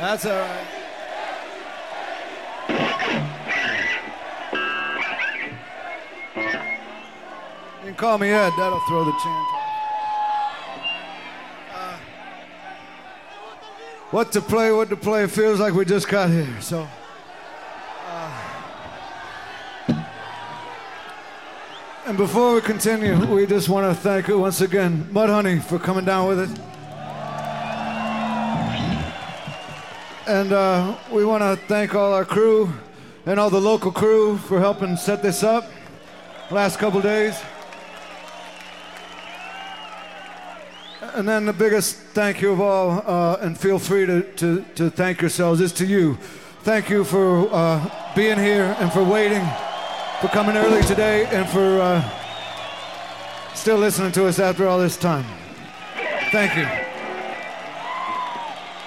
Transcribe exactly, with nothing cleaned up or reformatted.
That's all right. You can call me Ed, that'll throw the chant. Uh, what to play, what to play, feels like we just got here, so. Uh, and before we continue, we just want to thank you once again, Mudhoney, for coming down with us. And uh, we want to thank all our crew and all the local crew for helping set this up last couple days. And then the biggest thank you of all, uh, and feel free to, to, to thank yourselves, is to you. Thank you for uh, being here and for waiting, for coming early today, and for uh, still listening to us after all this time. Thank you.